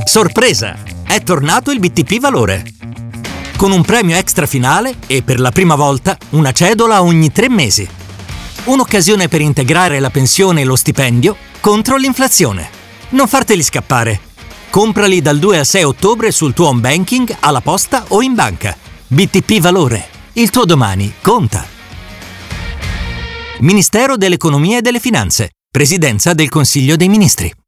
Sorpresa! È tornato il BTP Valore. Con un premio extra finale e per la prima volta una cedola ogni 3 mesi. Un'occasione per integrare la pensione e lo stipendio contro l'inflazione. Non farteli scappare. Comprali dal 2 al 6 ottobre sul tuo home banking, alla posta o in banca. BTP Valore. Il tuo domani conta. Ministero dell'Economia e delle Finanze. Presidenza del Consiglio dei Ministri.